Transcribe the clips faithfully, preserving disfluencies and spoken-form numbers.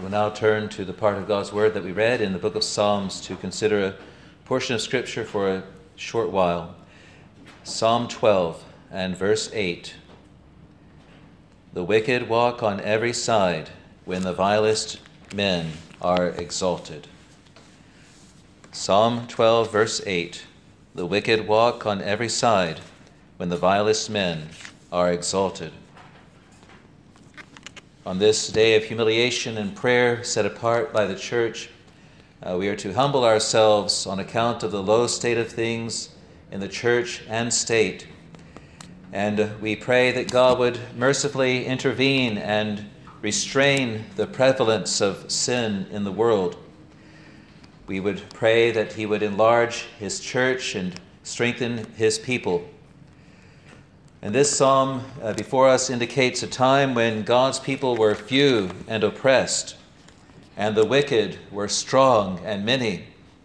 We'll now turn to the part of God's Word that we read in the book of Psalms to consider a portion of Scripture for a short while. Psalm twelve and verse eight. The wicked walk on every side when the vilest men are exalted. Psalm twelve, verse eight. The wicked walk on every side when the vilest men are exalted. On this day of humiliation and prayer set apart by the church, uh, we are to humble ourselves on account of the low state of things in the church and state. And uh, we pray that God would mercifully intervene and restrain the prevalence of sin in the world. We would pray that he would enlarge his church and strengthen his people. And this psalm uh, before us indicates a time when God's people were few and oppressed, and the wicked were strong and many.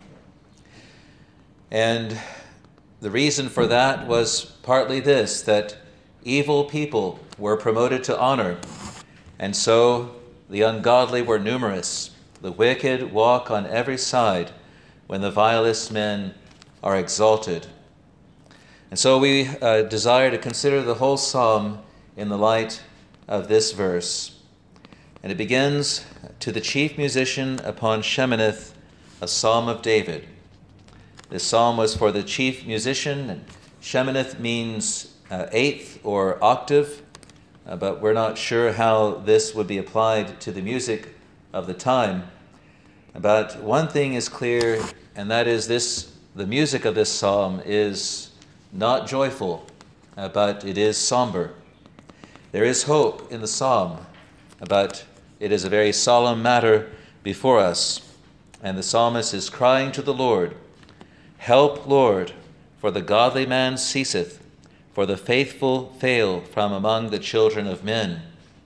And the reason for that was partly this, that evil people were promoted to honor, and so the ungodly were numerous. The wicked walk on every side when the vilest men are exalted. And so we uh, desire to consider the whole psalm in the light of this verse. And it begins, to the chief musician upon Sheminith, a psalm of David. This psalm was for the chief musician, and Sheminith means uh, eighth or octave, uh, but we're not sure how this would be applied to the music of the time. But one thing is clear, and that is this: the music of this psalm is not joyful, uh, but it is somber. There is hope in the psalm, but it is a very solemn matter before us. And the psalmist is crying to the Lord, "Help, Lord, for the godly man ceaseth, for the faithful fail from among the children of men."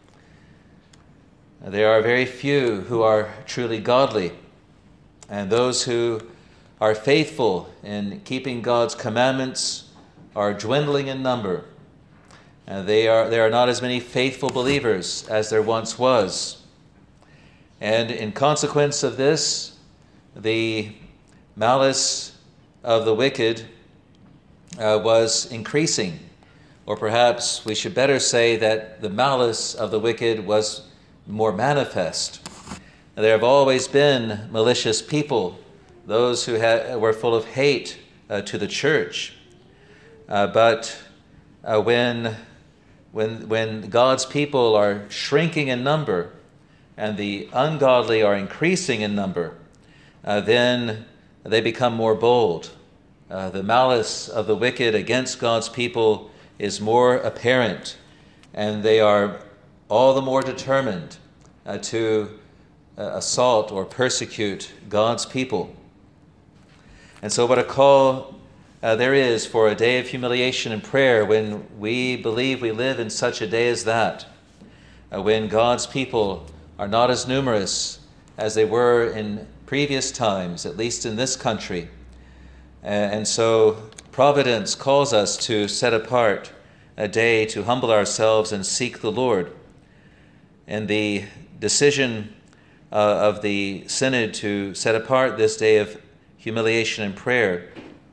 There are very few who are truly godly, and those who are faithful in keeping God's commandments are dwindling in number. And they are there are not as many faithful believers as there once was. And in consequence of this, the malice of the wicked uh, was increasing. Or perhaps we should better say that the malice of the wicked was more manifest. There have always been malicious people, those who had, were full of hate uh, to the church. Uh, but uh, when, when, when God's people are shrinking in number and the ungodly are increasing in number, uh, then they become more bold. Uh, the malice of the wicked against God's people is more apparent, and they are all the more determined uh, to uh, assault or persecute God's people. And so what a call Uh, there is for a day of humiliation and prayer when we believe we live in such a day as that, uh, when God's people are not as numerous as they were in previous times, at least in this country. Uh, and so providence calls us to set apart a day to humble ourselves and seek the Lord. And the decision uh, of the Synod to set apart this day of humiliation and prayer,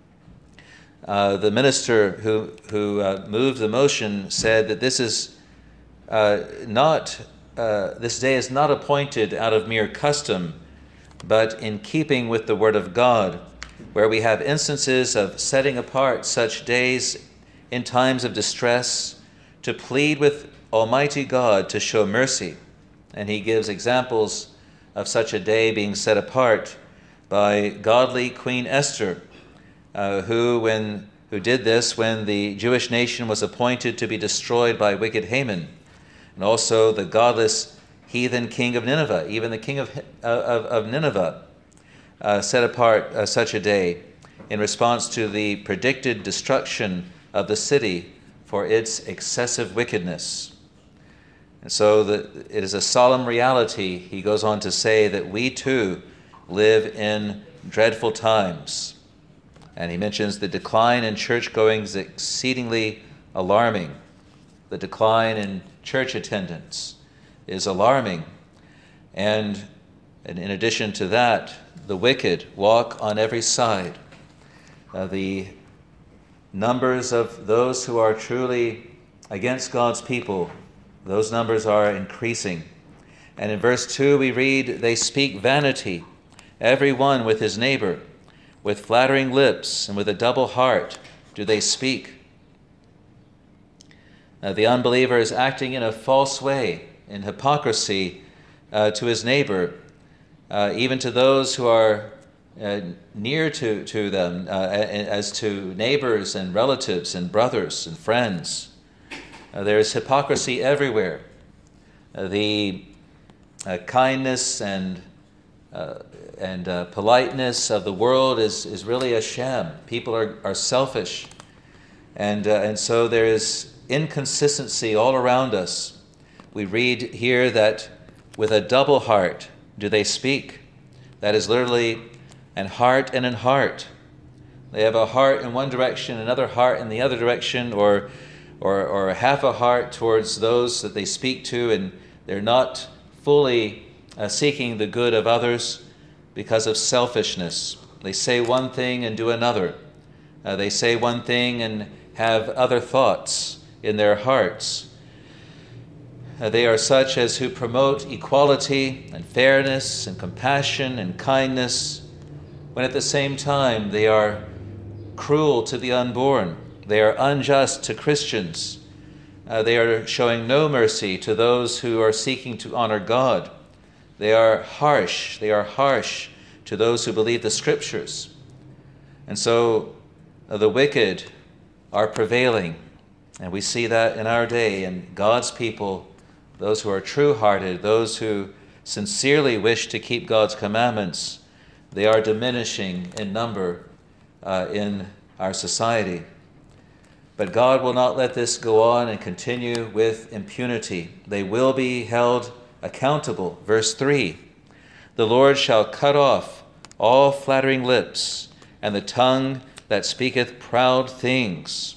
Uh, the minister who who uh, moved the motion said that this is uh, not uh, this day is not appointed out of mere custom, but in keeping with the Word of God, where we have instances of setting apart such days in times of distress to plead with Almighty God to show mercy. And he gives examples of such a day being set apart by godly Queen Esther, Uh, who when who did this when the Jewish nation was appointed to be destroyed by wicked Haman, and also the godless heathen king of Nineveh, even the king of of, of Nineveh, uh, set apart uh, such a day in response to the predicted destruction of the city for its excessive wickedness. And so the, it is a solemn reality, he goes on to say, that we too live in dreadful times. And he mentions the decline in church-going is exceedingly alarming. The decline in church attendance is alarming. And, and in addition to that, the wicked walk on every side. Uh, the numbers of those who are truly against God's people, those numbers are increasing. And in verse two we read, they speak vanity, every one with his neighbor. With flattering lips and with a double heart do they speak. Uh, the unbeliever is acting in a false way, in hypocrisy uh, to his neighbor, uh, even to those who are uh, near to, to them, uh, as to neighbors and relatives and brothers and friends. Uh, there is hypocrisy everywhere. Uh, the uh, kindness and uh, and uh, politeness of the world is, is really a sham. People are, are selfish. And, uh, and so there is inconsistency all around us. We read here that with a double heart do they speak. That is literally an heart and an heart. They have a heart in one direction, another heart in the other direction, or, or, or half a heart towards those that they speak to, and they're not fully uh, seeking the good of others because of selfishness. They say one thing and do another. Uh, they say one thing and have other thoughts in their hearts. Uh, they are such as who promote equality and fairness and compassion and kindness, when at the same time they are cruel to the unborn. They are unjust to Christians. Uh, they are showing no mercy to those who are seeking to honor God. They are harsh. They are harsh to those who believe the Scriptures. And so uh, the wicked are prevailing. And we see that in our day. And God's people, those who are true-hearted, those who sincerely wish to keep God's commandments, they are diminishing in number uh, in our society. But God will not let this go on and continue with impunity. They will be held accountable. Verse three, the Lord shall cut off all flattering lips and the tongue that speaketh proud things.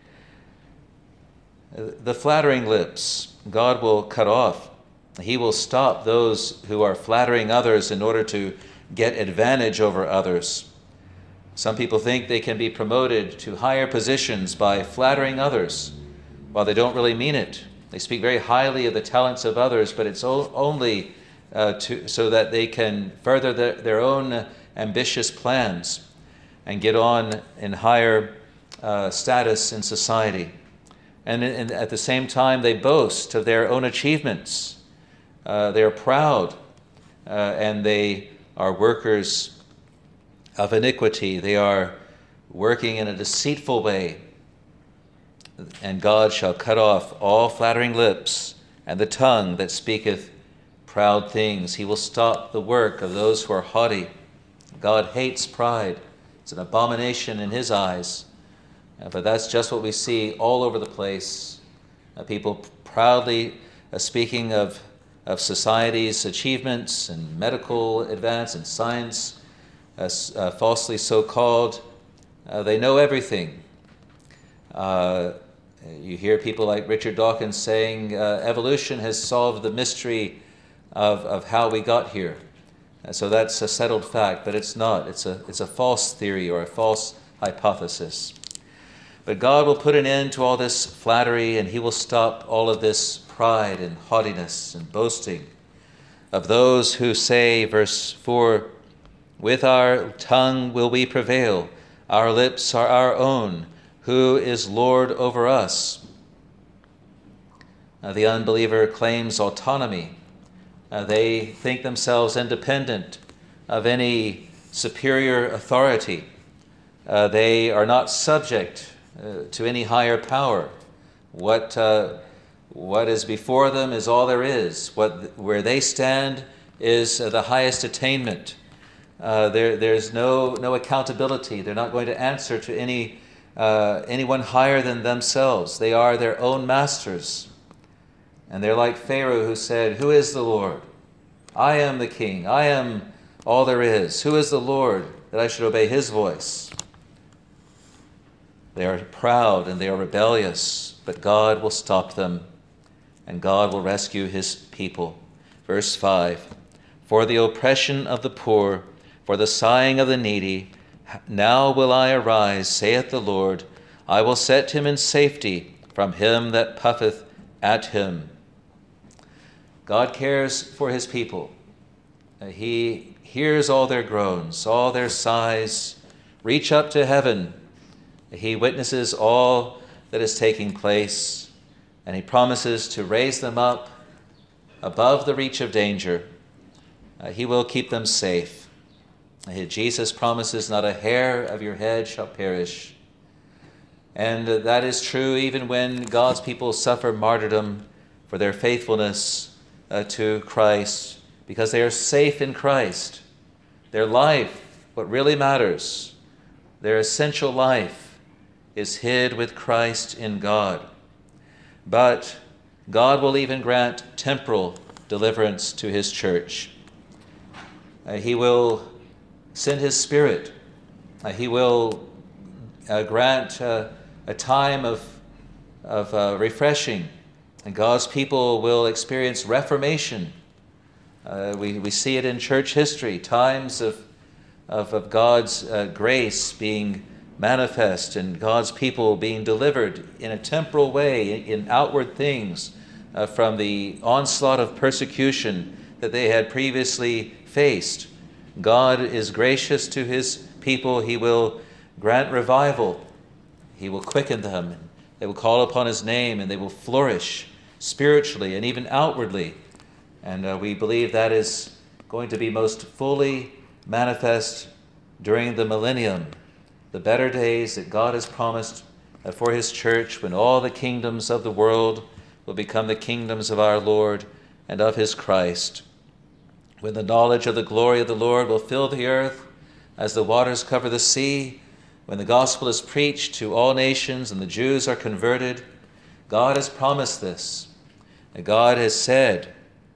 The flattering lips, God will cut off. He will stop those who are flattering others in order to get advantage over others. Some people think they can be promoted to higher positions by flattering others, while they don't really mean it. They speak very highly of the talents of others, but it's only uh, to, so that they can further the, their own ambitious plans and get on in higher uh, status in society. And, and at the same time, they boast of their own achievements. Uh, they are proud, uh, and they are workers of iniquity. They are working in a deceitful way. And God shall cut off all flattering lips and the tongue that speaketh proud things. He will stop the work of those who are haughty. God hates pride. It's an abomination in his eyes. Uh, but that's just what we see all over the place. Uh, people proudly uh, speaking of, of society's achievements and medical advance and science, uh, uh, falsely so called. Uh, they know everything. Uh, You hear people like Richard Dawkins saying uh, evolution has solved the mystery of, of how we got here. Uh, so that's a settled fact, but it's not. It's a, it's a false theory or a false hypothesis. But God will put an end to all this flattery, and he will stop all of this pride and haughtiness and boasting of those who say, verse four, with our tongue will we prevail, our lips are our own, who is Lord over us? Uh, the unbeliever claims autonomy. Uh, they think themselves independent of any superior authority. Uh, they are not subject uh, to any higher power. What uh, what is before them is all there is. What where they stand is uh, the highest attainment. Uh, there there's no no accountability. They're not going to answer to any uh, anyone higher than themselves. They are their own masters. And they're like Pharaoh, who said, "Who is the Lord? I am the king. I am all there is. Who is the Lord that I should obey his voice?" They are proud and they are rebellious, but God will stop them, and God will rescue his people. Verse five, for the oppression of the poor, for the sighing of the needy. Now will I arise, saith the Lord. I will set him in safety from him that puffeth at him. God cares for his people. He hears all their groans, all their sighs reach up to heaven. He witnesses all that is taking place, and he promises to raise them up above the reach of danger. Uh, he will keep them safe. Uh, Jesus promises not a hair of your head shall perish. And uh, that is true even when God's people suffer martyrdom for their faithfulness uh, to Christ, because they are safe in Christ. Their life, what really matters, their essential life, is hid with Christ in God. But God will even grant temporal deliverance to his church. Uh, he will send his Spirit. Uh, he will uh, grant uh, a time of, of uh, refreshing, and God's people will experience reformation. Uh, we, we see it in church history, times of, of, of God's uh, grace being manifest and God's people being delivered in a temporal way, in, in outward things, uh, from the onslaught of persecution that they had previously faced. God is gracious to his people. He will grant revival. He will quicken them. They will call upon his name, and they will flourish spiritually and even outwardly. And uh, we believe that is going to be most fully manifest during the millennium, the better days that God has promised uh, for his church, when all the kingdoms of the world will become the kingdoms of our Lord and of his Christ. When the knowledge of the glory of the Lord will fill the earth as the waters cover the sea, when the gospel is preached to all nations and the Jews are converted, God has promised this. And God has said,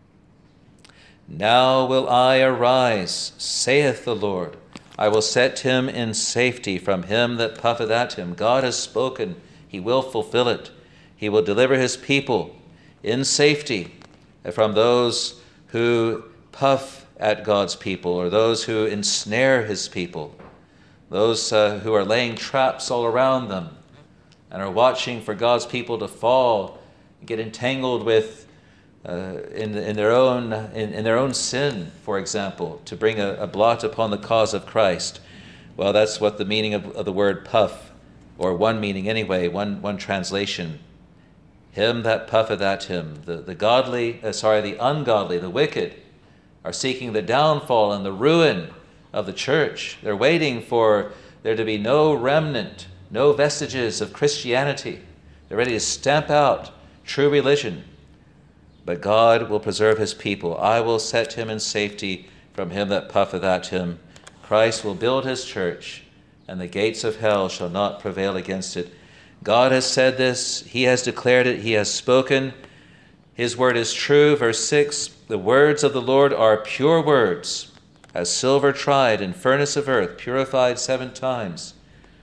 "Now will I arise, saith the Lord. I will set him in safety from him that puffeth at him." God has spoken. He will fulfill it. He will deliver his people in safety from those who puff at God's people, or those who ensnare his people, those uh, who are laying traps all around them and are watching for God's people to fall, get entangled with uh, in, in their own in, in their own sin, for example, to bring a, a blot upon the cause of Christ. Well, that's what the meaning of, of the word puff, or one meaning anyway, one one translation. Him that puffeth at him. The the godly, uh, sorry, the ungodly, the wicked, are seeking the downfall and the ruin of the church. They're waiting for there to be no remnant, no vestiges of Christianity. They're ready to stamp out true religion. But God will preserve his people. I will set him in safety from him that puffeth at him. Christ will build his church, and the gates of hell shall not prevail against it. God has said this. He has declared it. He has spoken. His word is true. Verse six, the words of the Lord are pure words, as silver tried in furnace of earth, purified seven times.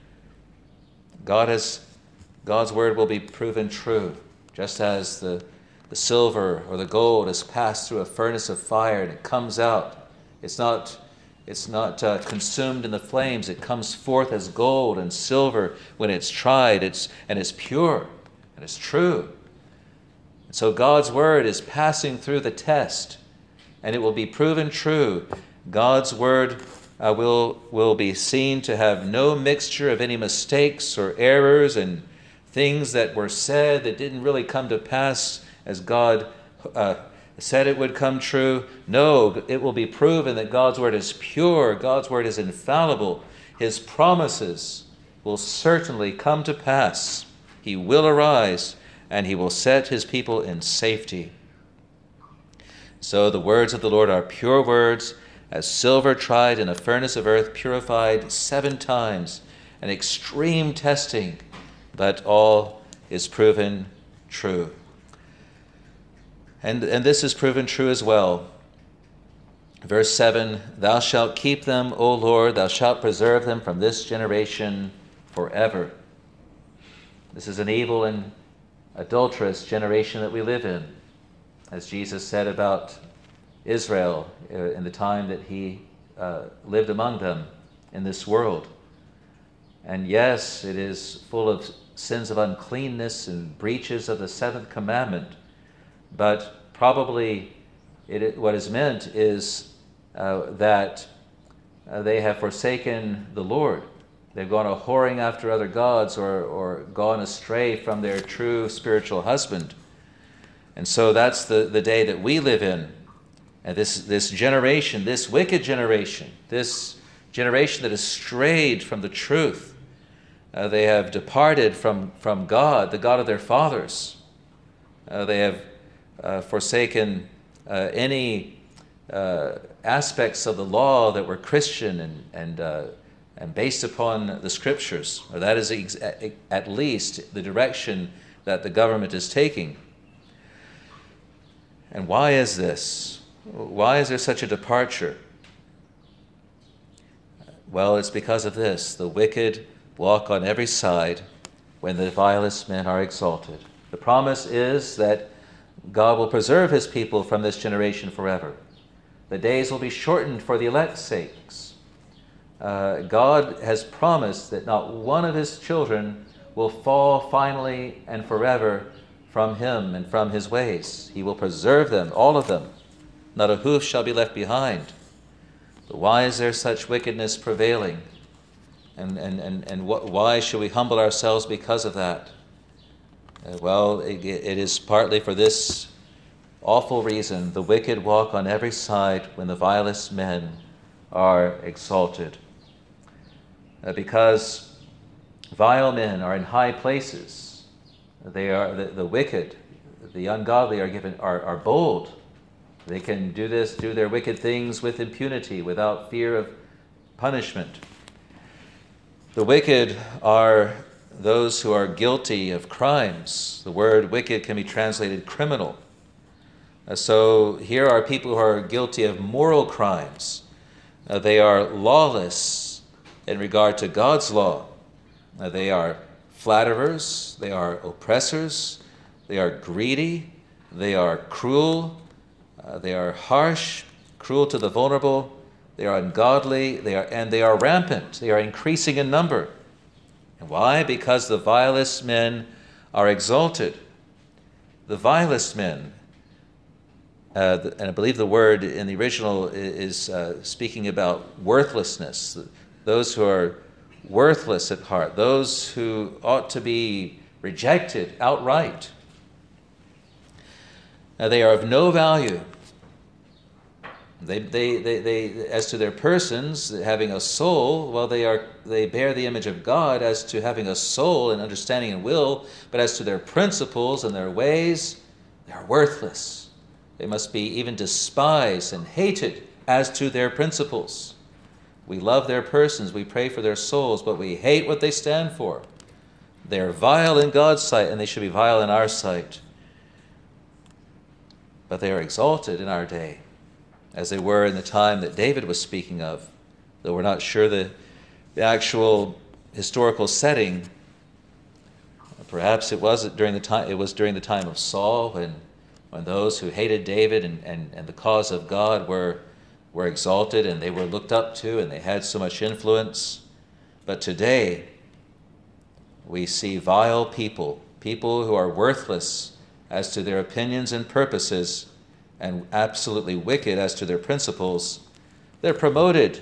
God has, God's word will be proven true, just as the, the silver or the gold is passed through a furnace of fire and it comes out. It's not, it's not uh, consumed in the flames. It comes forth as gold and silver when it's tried. It's and it's pure and it's true. And so God's word is passing through the test, and it will be proven true. God's word uh, will, will be seen to have no mixture of any mistakes or errors and things that were said that didn't really come to pass as God uh, said it would come true. No, it will be proven that God's word is pure. God's word is infallible. His promises will certainly come to pass. He will arise, and he will set his people in safety. So the words of the Lord are pure words, as silver tried in a furnace of earth, purified seven times, an extreme testing, but all is proven true. And, and this is proven true as well. Verse seven, thou shalt keep them, O Lord, thou shalt preserve them from this generation forever. This is an evil and adulterous generation that we live in. As Jesus said about Israel uh, in the time that he uh, lived among them in this world. And yes, it is full of sins of uncleanness and breaches of the seventh commandment, but probably it, what is meant is uh, that uh, they have forsaken the Lord. They've gone a whoring after other gods, or, or gone astray from their true spiritual husband. And so that's the, the day that we live in. And this, this generation, this wicked generation, this generation that has strayed from the truth, uh, they have departed from, from God, the God of their fathers. Uh, they have uh, forsaken uh, any uh, aspects of the law that were Christian and, and uh, and based upon the scriptures, or that is ex- at least the direction that the government is taking. And why is this? Why is there such a departure? Well, it's because of this. The wicked walk on every side when the vilest men are exalted. The promise is that God will preserve his people from this generation forever. The days will be shortened for the elect's sakes. Uh, God has promised that not one of his children will fall finally and forever from him and from his ways. He will preserve them, all of them. Not a hoof shall be left behind. But why is there such wickedness prevailing? And, and, and, and what, why should we humble ourselves because of that? Uh, well, it, it is partly for this awful reason. The wicked walk on every side when the vilest men are exalted. Uh, because vile men are in high places. They are the, the wicked, the ungodly are given are, are bold. They can do this, do their wicked things with impunity, without fear of punishment. The wicked are those who are guilty of crimes. The word wicked can be translated criminal. Uh, so here are people who are guilty of moral crimes. Uh, they are lawless in regard to God's law. Uh, they are flatterers, they are oppressors, they are greedy, they are cruel, uh, they are harsh, cruel to the vulnerable, they are ungodly, they are, and they are rampant. They are increasing in number. And why? Because the vilest men are exalted. The vilest men, uh, and I believe the word in the original is uh, speaking about worthlessness. Those who are worthless at heart, those who ought to be rejected outright. Now, they are of no value. They, they, they, they, as to their persons, having a soul, well, they are they bear the image of God as to having a soul and understanding and will, but as to their principles and their ways, they are worthless. They must be even despised and hated as to their principles. We love their persons, we pray for their souls, but we hate what they stand for. They are vile in God's sight, and they should be vile in our sight. But they are exalted in our day, as they were in the time that David was speaking of, though we're not sure the, the actual historical setting. Perhaps it was during the time it was during the time of Saul, when when those who hated David and, and, and the cause of God were were exalted and they were looked up to and they had so much influence. But today, we see vile people, people who are worthless as to their opinions and purposes and absolutely wicked as to their principles. They're promoted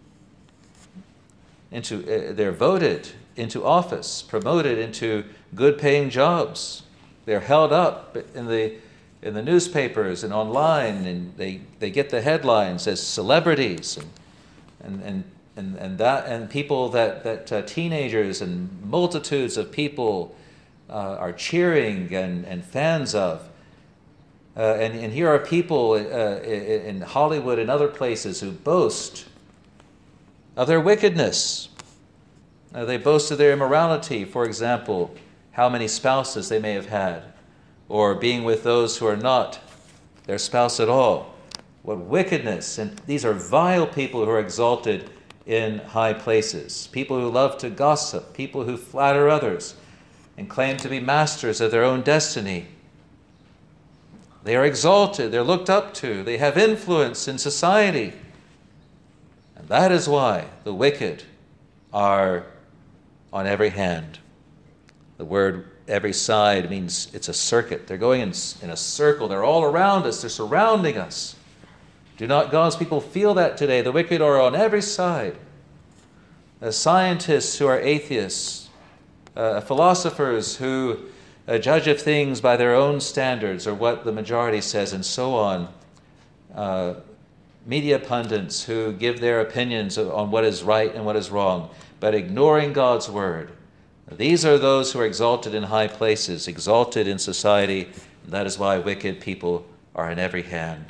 into, uh, they're voted into office, promoted into good-paying jobs. They're held up in the in the newspapers and online, and they, they get the headlines as celebrities, and and and and, and that and people that that uh, teenagers and multitudes of people uh, are cheering and, and fans of. Uh, and, and here are people uh, in Hollywood and other places who boast of their wickedness. Uh, they boast of their immorality, for example, how many spouses they may have had, or being with those who are not their spouse at all. What wickedness! And these are vile people who are exalted in high places. People who love to gossip, people who flatter others and claim to be masters of their own destiny. They are exalted. They're looked up to. They have influence in society. And that is why the wicked are on every hand. The word every side means it's a circuit. They're going in, in a circle. They're all around us. They're surrounding us. Do not God's people feel that today? The wicked are on every side. Uh, scientists who are atheists, uh, philosophers who uh, judge of things by their own standards or what the majority says, and so on. Uh, media pundits who give their opinions on what is right and what is wrong, but ignoring God's word. These are those who are exalted in high places, exalted in society, and that is why wicked people are in every hand.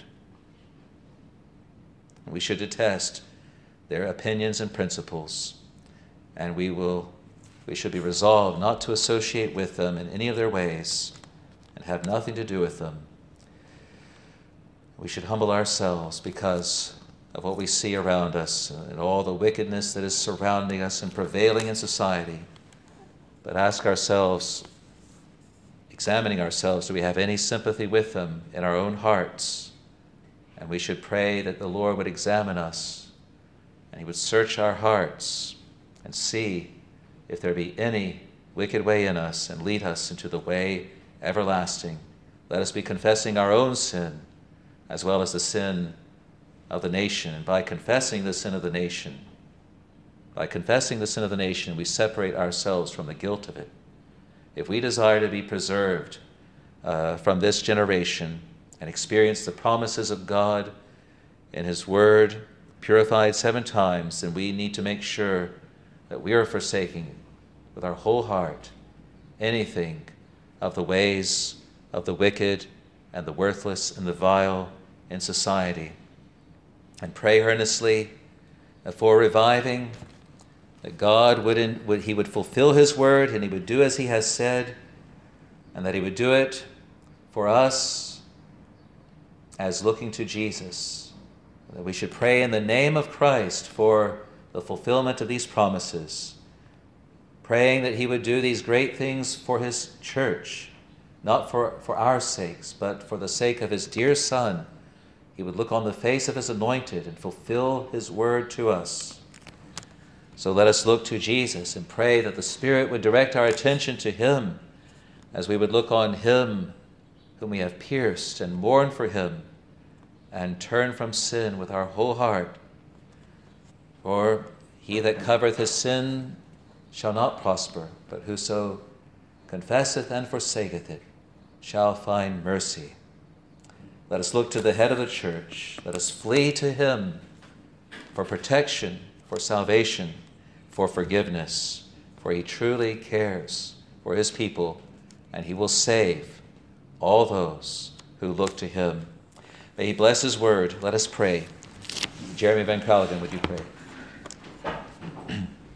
We should detest their opinions and principles, and we will we should be resolved not to associate with them in any of their ways and have nothing to do with them. We should humble ourselves because of what we see around us and all the wickedness that is surrounding us and prevailing in society. But ask ourselves, examining ourselves, do we have any sympathy with them in our own hearts? And we should pray that the Lord would examine us and he would search our hearts and see if there be any wicked way in us and lead us into the way everlasting. Let us be confessing our own sin as well as the sin of the nation. And by confessing the sin of the nation, by confessing the sin of the nation, we separate ourselves from the guilt of it. If we desire to be preserved uh, from this generation and experience the promises of God in his word, purified seven times, then we need to make sure that we are forsaking with our whole heart anything of the ways of the wicked and the worthless and the vile in society. And pray earnestly for reviving, that God would, in, would he would fulfill his word and he would do as he has said, and that he would do it for us as looking to Jesus. That we should pray in the name of Christ for the fulfillment of these promises, praying that he would do these great things for his church, not for, for our sakes, but for the sake of his dear Son. He would look on the face of his anointed and fulfill his word to us. So let us look to Jesus and pray that the Spirit would direct our attention to him as we would look on him whom we have pierced and mourn for him and turn from sin with our whole heart. For he that covereth his sin shall not prosper, but whoso confesseth and forsaketh it shall find mercy. Let us look to the head of the church. Let us flee to him for protection, for salvation, for forgiveness, for he truly cares for his people, and he will save all those who look to him. May he bless his word. Let us pray. Jeremy Van Kraligen, would you pray?